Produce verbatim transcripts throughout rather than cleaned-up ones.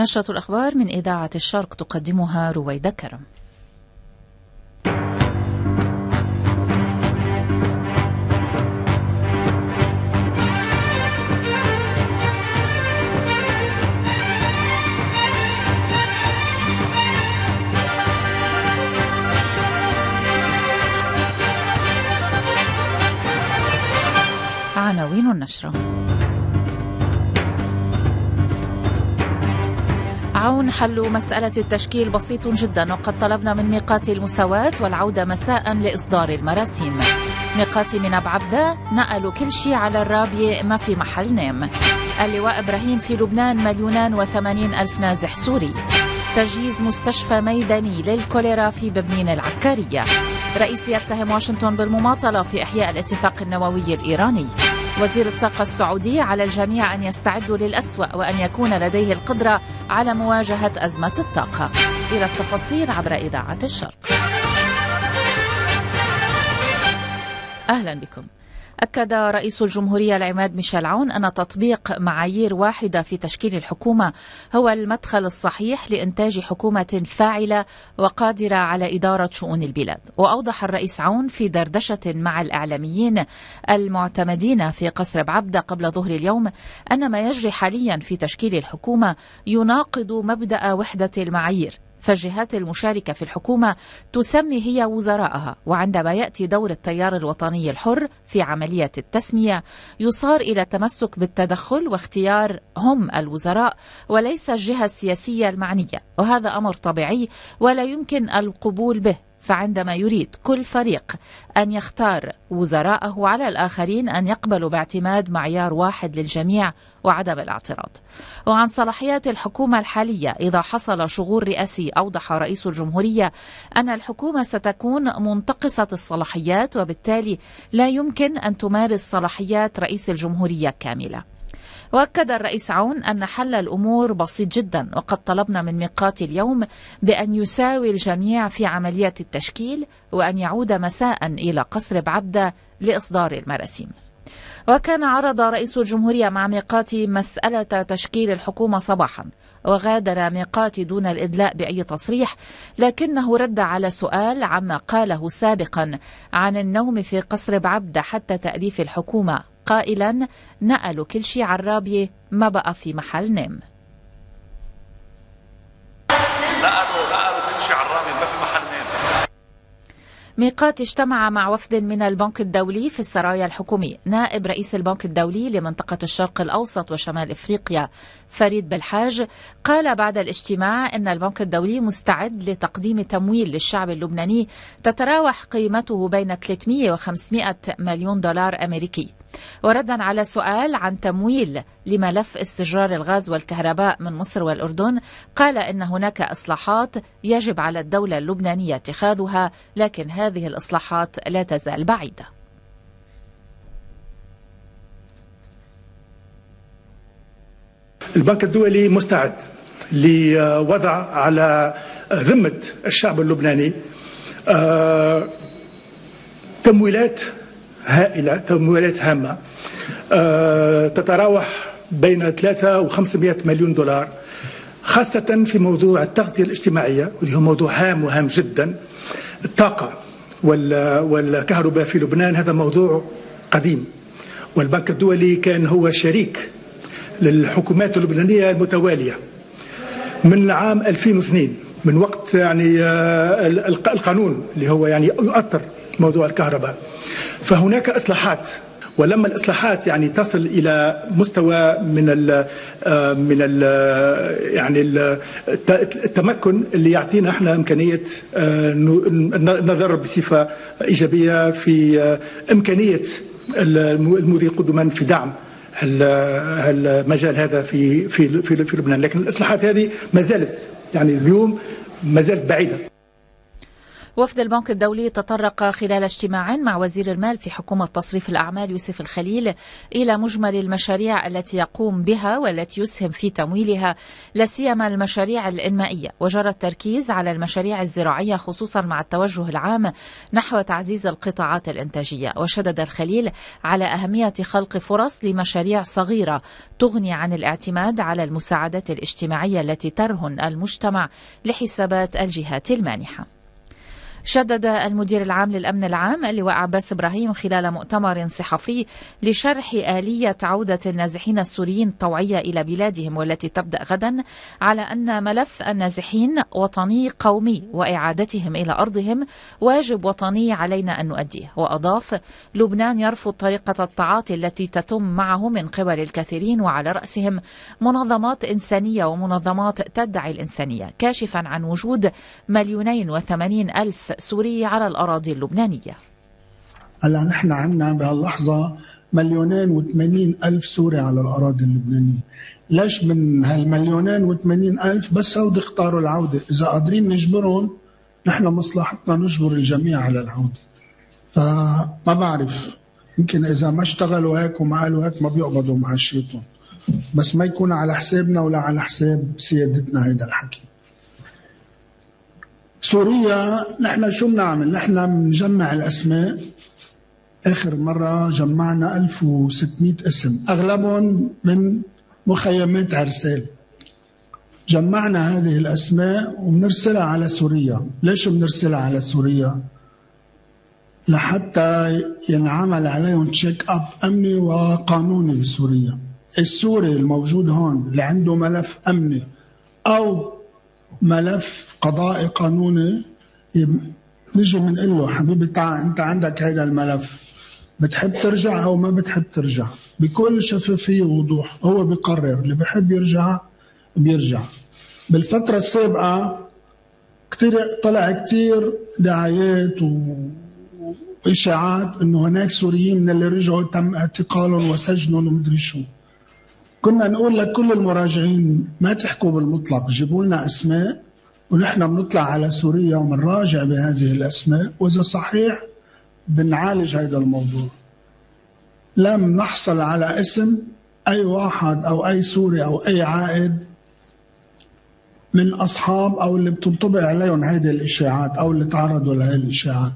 نشرة الأخبار من إذاعة الشرق تقدمها رويدة كرم. عناوين النشرة: عون حل مسألة التشكيل بسيط جدا، وقد طلبنا من ميقات المساواة والعودة مساء لإصدار المراسيم. ميقات من بعبدة نقلوا كل شيء على الرابية، ما في محل نام. اللواء إبراهيم في لبنان مليونان وثمانين ألف نازح سوري. تجهيز مستشفى ميداني للكوليرا في ببنين العكارية. رئيس يتهم واشنطن بالمماطلة في إحياء الاتفاق النووي الإيراني. وزير الطاقة السعودي على الجميع أن يستعدوا للأسوأ وأن يكون لديه القدرة على مواجهة أزمة الطاقة. إلى التفاصيل عبر إذاعة الشرق. أهلا بكم. أكد رئيس الجمهورية العماد ميشيل عون أن تطبيق معايير واحدة في تشكيل الحكومة هو المدخل الصحيح لإنتاج حكومة فاعلة وقادرة على إدارة شؤون البلاد. وأوضح الرئيس عون في دردشة مع الإعلاميين المعتمدين في قصر بعبدة قبل ظهر اليوم أن ما يجري حاليا في تشكيل الحكومة يناقض مبدأ وحدة المعايير، فالجهات المشاركة في الحكومة تسمي هي وزراءها، وعندما يأتي دور التيار الوطني الحر في عملية التسمية يصار إلى التمسك بالتدخل واختيار هم الوزراء وليس الجهة السياسية المعنية، وهذا أمر طبيعي ولا يمكن القبول به. فعندما يريد كل فريق أن يختار وزراءه، على الآخرين أن يقبلوا باعتماد معيار واحد للجميع وعدم الاعتراض. وعن صلاحيات الحكومة الحالية إذا حصل شغور رئاسي، أوضح رئيس الجمهورية أن الحكومة ستكون منتقصة الصلاحيات، وبالتالي لا يمكن أن تمارس صلاحيات رئيس الجمهورية كاملة. وأكد الرئيس عون أن حل الأمور بسيط جدا، وقد طلبنا من ميقات اليوم بأن يساوي الجميع في عملية التشكيل وأن يعود مساء إلى قصر بعبدة لإصدار المراسيم. وكان عرض رئيس الجمهورية مع ميقات مسألة تشكيل الحكومة صباحا، وغادر ميقات دون الإدلاء بأي تصريح، لكنه رد على سؤال عما قاله سابقا عن النوم في قصر بعبدة حتى تأليف الحكومة، قائلا: نقلوا كل شيء على الرابية، ما بقى في محل نام. نقلوا نقلوا كل شيء على الرابية، ما في محل نام. ميقات اجتمع مع وفد من البنك الدولي في السرايا الحكومية. نائب رئيس البنك الدولي لمنطقة الشرق الأوسط وشمال إفريقيا فريد بالحاج قال بعد الاجتماع أن البنك الدولي مستعد لتقديم تمويل للشعب اللبناني تتراوح قيمته بين ثلاثمئة وخمسمئة مليون دولار أمريكي. وردا على سؤال عن تمويل لملف استجرار الغاز والكهرباء من مصر والأردن، قال إن هناك إصلاحات يجب على الدولة اللبنانية اتخاذها، لكن هذه الإصلاحات لا تزال بعيدة. البنك الدولي مستعد لوضع على ذمة الشعب اللبناني تمويلات هائلة، تمويلات هامة أه تتراوح بين ثلاثة وخمسمئة مليون دولار، خاصة في موضوع التغطية الاجتماعية واللي هو موضوع هام وهام جدا. الطاقة والكهرباء في لبنان هذا موضوع قديم، والبنك الدولي كان هو شريك للحكومات اللبنانية المتوالية من عام ألفين واثنين، من وقت يعني القانون اللي هو يعني يؤثر موضوع الكهرباء. فهناك إصلاحات، ولما الإصلاحات يعني تصل إلى مستوى من ال من ال يعني التمكن اللي يعطينا احنا إمكانية النظر بصفة إيجابية في إمكانية المضي قدما في دعم المجال هذا في في في لبنان، لكن الإصلاحات هذه ما زالت يعني اليوم ما زالت بعيدة. وفد البنك الدولي تطرق خلال اجتماع مع وزير المال في حكومة تصريف الأعمال يوسف الخليل إلى مجمل المشاريع التي يقوم بها والتي يسهم في تمويلها، لا سيما المشاريع الإنمائية، وجرى التركيز على المشاريع الزراعية خصوصا مع التوجه العام نحو تعزيز القطاعات الإنتاجية. وشدد الخليل على أهمية خلق فرص لمشاريع صغيرة تغني عن الاعتماد على المساعدات الاجتماعية التي ترهن المجتمع لحسابات الجهات المانحة. شدد المدير العام للأمن العام اللواء عباس إبراهيم خلال مؤتمر صحفي لشرح آلية عودة النازحين السوريين الطوعية إلى بلادهم والتي تبدأ غدا على أن ملف النازحين وطني قومي وإعادتهم إلى أرضهم واجب وطني علينا أن نؤديه. وأضاف: لبنان يرفض طريقة التعاطي التي تتم معه من قبل الكثيرين وعلى رأسهم منظمات إنسانية ومنظمات تدعي الإنسانية، كاشفا عن وجود مليونين وثمانين ألف سوري على الأراضي اللبنانية. هلا نحن عندنا بهاللحظة مليونين وثمانين ألف سوري على الأراضي اللبنانية. ليش من هالمليونين وثمانين ألف بس هودي اختاروا العودة؟ إذا قادرين نجبرهم نحن مصلحتنا نجبر الجميع على العودة. فما بعرف، يمكن إذا ما اشتغلوا هيك وما قالوا هيك ما بيقبضوا معاشيتهم، بس ما يكون على حسابنا ولا على حساب سيادتنا هيدا الحكي. سوريا نحن شو بنعمل؟ نحن بنجمع الأسماء. آخر مرة جمعنا ألف وستمئة اسم، أغلبهم من مخيمات عرسال. جمعنا هذه الأسماء وبنرسلها على سوريا. ليش بنرسلها على سوريا؟ لحتى ينعمل عليهم تشيك أب أمني وقانوني بسوريا. السوري الموجود هون اللي عنده ملف أمني أو ملف قضائي قانوني نجي بنقول له حبيبي تعال انت عندك هذا الملف، بتحب ترجع او ما بتحب ترجع؟ بكل شفافيه ووضوح هو بيقرر، اللي بحب يرجع بيرجع. بالفتره السابقه كثير طلع كثير دعايات واشاعات انه هناك سوريين من اللي رجعوا تم اعتقالهم وسجنهم ومدري شو. كنا نقول لكل المراجعين ما تحكوا بالمطلق، جيبوا لنا اسماء ونحن بنطلع على سوريا وبنراجع بهذه الاسماء، واذا صحيح بنعالج هذا الموضوع. لم نحصل على اسم اي واحد او اي سوري او اي عائد من اصحاب او اللي بتنطبق عليهم هذه الاشاعات او اللي تعرضوا لهذه الاشاعات.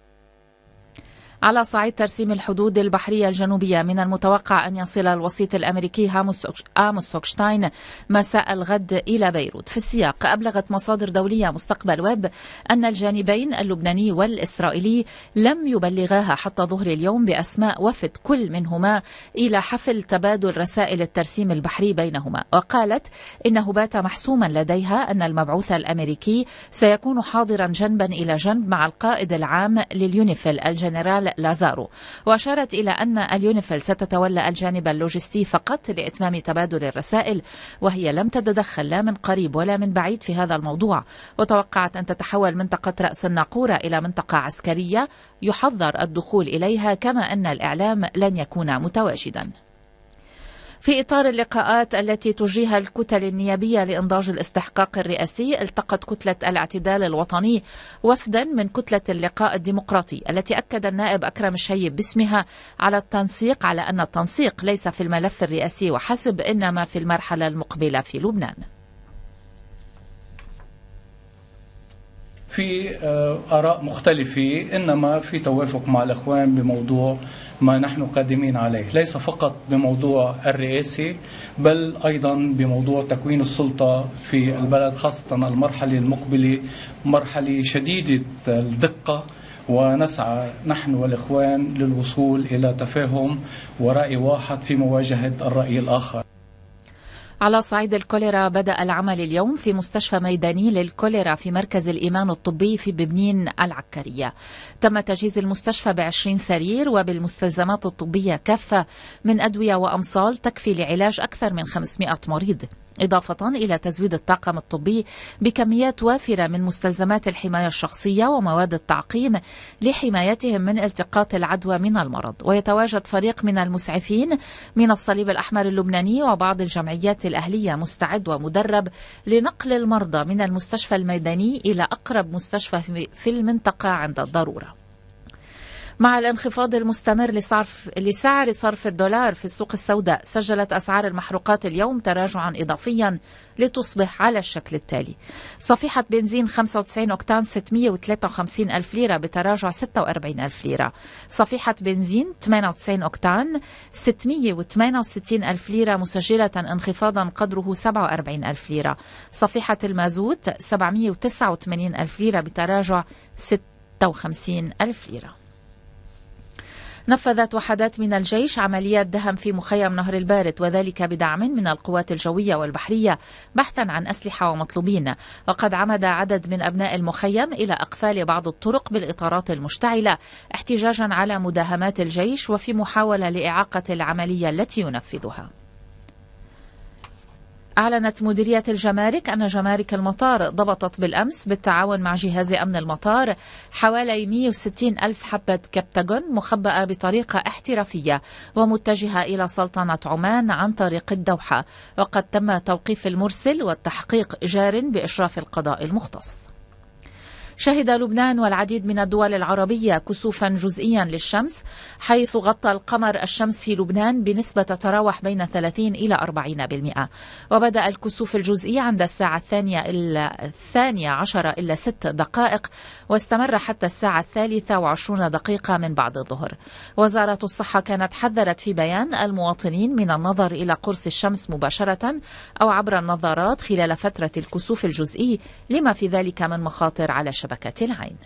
على صعيد ترسيم الحدود البحرية الجنوبية، من المتوقع أن يصل الوسيط الأمريكي آموس هوكشتاين مساء الغد إلى بيروت. في السياق، أبلغت مصادر دولية مستقبل ويب أن الجانبين اللبناني والإسرائيلي لم يبلغاها حتى ظهر اليوم بأسماء وفد كل منهما إلى حفل تبادل رسائل الترسيم البحري بينهما. وقالت إنه بات محسوما لديها أن المبعوث الأمريكي سيكون حاضرا جنبا إلى جنب مع القائد العام لليونيفيل الجنرال لازارو. وأشارت إلى أن اليونيفيل ستتولى الجانب اللوجستي فقط لإتمام تبادل الرسائل، وهي لم تتدخل لا من قريب ولا من بعيد في هذا الموضوع. وتوقعت أن تتحول منطقة رأس الناقورة إلى منطقة عسكرية يحظر الدخول إليها، كما أن الإعلام لن يكون متواجدا. في إطار اللقاءات التي تجريها الكتل النيابية لإنضاج الاستحقاق الرئاسي، التقت كتلة الاعتدال الوطني وفدا من كتلة اللقاء الديمقراطي، التي أكد النائب أكرم الشيب باسمها على التنسيق على أن التنسيق ليس في الملف الرئاسي وحسب، إنما في المرحلة المقبلة في لبنان. في آراء مختلفة، إنما في توافق مع الإخوان بموضوع ما نحن قادمين عليه، ليس فقط بموضوع الرئاسي بل أيضا بموضوع تكوين السلطة في البلد، خاصة المرحلة المقبلة مرحلة شديدة الدقة، ونسعى نحن والإخوان للوصول إلى تفاهم ورأي واحد في مواجهة الرأي الآخر. على صعيد الكوليرا، بدأ العمل اليوم في مستشفى ميداني للكوليرا في مركز الإيمان الطبي في ببنين العكرية. تم تجهيز المستشفى بعشرين سرير وبالمستلزمات الطبية كافة من أدوية وأمصال تكفي لعلاج أكثر من خمسمئة مريض. إضافة إلى تزويد الطاقم الطبي بكميات وافرة من مستلزمات الحماية الشخصية ومواد التعقيم لحمايتهم من التقاط العدوى من المرض. ويتواجد فريق من المسعفين من الصليب الأحمر اللبناني وبعض الجمعيات الأهلية مستعد ومدرب لنقل المرضى من المستشفى الميداني إلى أقرب مستشفى في المنطقة عند الضرورة. مع الانخفاض المستمر لصرف لسعر صرف الدولار في السوق السوداء، سجلت أسعار المحروقات اليوم تراجعا إضافيا لتصبح على الشكل التالي: صفيحة بنزين خمسة وتسعين أوكتان ستمئة وثلاثة وخمسين ألف ليرة بتراجع ستة وأربعين ألف ليرة، صفيحة بنزين ثمانية وتسعين أوكتان ستمئة وثمانية وستين ألف ليرة مسجلة انخفاضا قدره سبعة وأربعين ألف ليرة، صفيحة المازوت سبعمئة وتسعة وثمانين ألف ليرة بتراجع ستة وخمسين ألف ليرة. نفذت وحدات من الجيش عمليات دهم في مخيم نهر البارد، وذلك بدعم من القوات الجوية والبحرية بحثا عن أسلحة ومطلوبين. وقد عمد عدد من أبناء المخيم إلى أقفال بعض الطرق بالإطارات المشتعلة احتجاجا على مداهمات الجيش وفي محاولة لإعاقة العملية التي ينفذها. أعلنت مديرية الجمارك أن جمارك المطار ضبطت بالأمس بالتعاون مع جهاز أمن المطار حوالي مئة وستين ألف حبة كبتاغون مخبأة بطريقة احترافية ومتجهة إلى سلطنة عمان عن طريق الدوحة، وقد تم توقيف المرسل والتحقيق جار بإشراف القضاء المختص. شهد لبنان والعديد من الدول العربية كسوفا جزئيا للشمس، حيث غطى القمر الشمس في لبنان بنسبة تتراوح بين ثلاثين إلى أربعين بالمئة. وبدأ الكسوف الجزئي عند الساعة الثانية إلا الثانية عشر إلا ست دقائق، واستمر حتى الساعة الثالثة وعشرون دقيقة من بعد الظهر. وزارة الصحة كانت حذرت في بيان المواطنين من النظر إلى قرص الشمس مباشرة أو عبر النظارات خلال فترة الكسوف الجزئي، لما في ذلك من مخاطر على شبكة العين.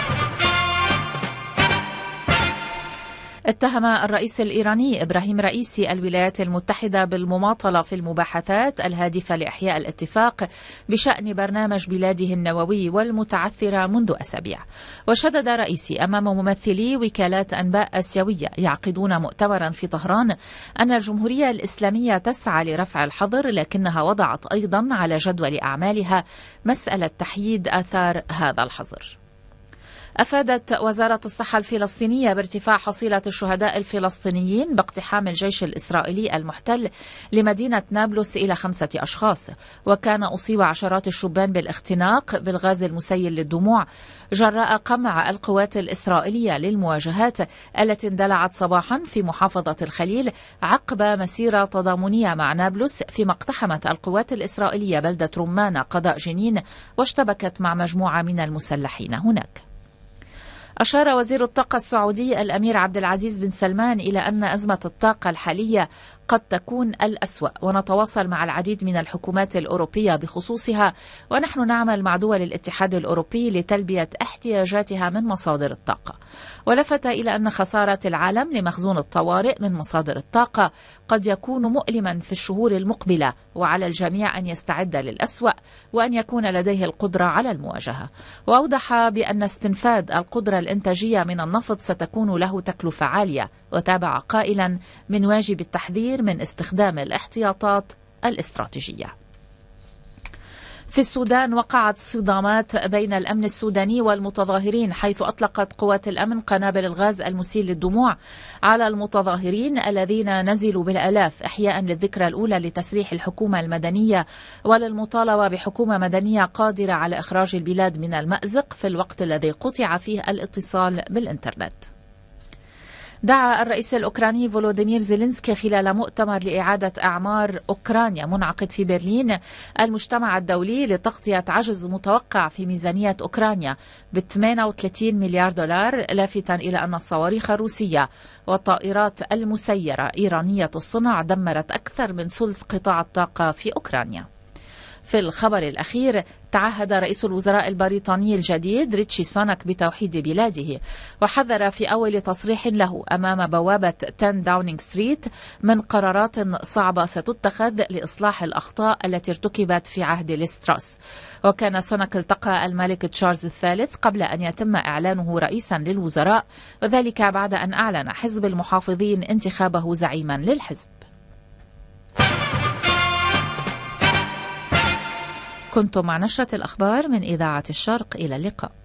اتهم الرئيس الإيراني إبراهيم رئيسي الولايات المتحدة بالمماطلة في المباحثات الهادفة لإحياء الاتفاق بشأن برنامج بلاده النووي والمتعثرة منذ أسابيع. وشدد رئيسي أمام ممثلي وكالات أنباء آسيوية يعقدون مؤتمرا في طهران أن الجمهورية الإسلامية تسعى لرفع الحظر، لكنها وضعت أيضا على جدول أعمالها مسألة تحييد آثار هذا الحظر. أفادت وزارة الصحة الفلسطينية بارتفاع حصيلة الشهداء الفلسطينيين باقتحام الجيش الإسرائيلي المحتل لمدينة نابلس إلى خمسة أشخاص، وكان أصيب عشرات الشبان بالاختناق بالغاز المسيل للدموع جراء قمع القوات الإسرائيلية للمواجهات التي اندلعت صباحا في محافظة الخليل عقب مسيرة تضامنية مع نابلس، فيما اقتحمت القوات الإسرائيلية بلدة رمان قضاء جنين واشتبكت مع مجموعة من المسلحين هناك. أشار وزير الطاقة السعودي الأمير عبد العزيز بن سلمان إلى أن أزمة الطاقة الحالية قد تكون الأسوأ، ونتواصل مع العديد من الحكومات الأوروبية بخصوصها، ونحن نعمل مع دول الاتحاد الأوروبي لتلبية احتياجاتها من مصادر الطاقة. ولفت إلى أن خسارة العالم لمخزون الطوارئ من مصادر الطاقة قد يكون مؤلما في الشهور المقبلة، وعلى الجميع أن يستعد للأسوأ وأن يكون لديه القدرة على المواجهة. وأوضح بأن استنفاد القدرة الإنتاجية من النفط ستكون له تكلفة عالية، وتابع قائلا: من واجب التحذير من استخدام الاحتياطات الاستراتيجية. في السودان وقعت صدامات بين الأمن السوداني والمتظاهرين، حيث أطلقت قوات الأمن قنابل الغاز المسيل للدموع على المتظاهرين الذين نزلوا بالآلاف إحياء للذكرى الأولى لتسريح الحكومة المدنية وللمطالبة بحكومة مدنية قادرة على إخراج البلاد من المأزق في الوقت الذي قطع فيه الاتصال بالإنترنت. دعا الرئيس الأوكراني فولوديمير زيلينسكي خلال مؤتمر لإعادة أعمار أوكرانيا منعقد في برلين المجتمع الدولي لتغطية عجز متوقع في ميزانية أوكرانيا ب ثمانية وثلاثين مليار دولار، لافتا إلى أن الصواريخ الروسية والطائرات المسيرة إيرانية الصنع دمرت أكثر من ثلث قطاع الطاقة في أوكرانيا. في الخبر الأخير، تعهد رئيس الوزراء البريطاني الجديد ريتشي سوناك بتوحيد بلاده، وحذر في أول تصريح له أمام بوابة عشرة داونينغ ستريت من قرارات صعبة ستتخذ لإصلاح الأخطاء التي ارتكبت في عهد ليستراس. وكان سوناك التقى الملك تشارلز الثالث قبل أن يتم إعلانه رئيسا للوزراء، وذلك بعد أن أعلن حزب المحافظين انتخابه زعيما للحزب. كنتم مع نشرة الأخبار من إذاعة الشرق، إلى اللقاء.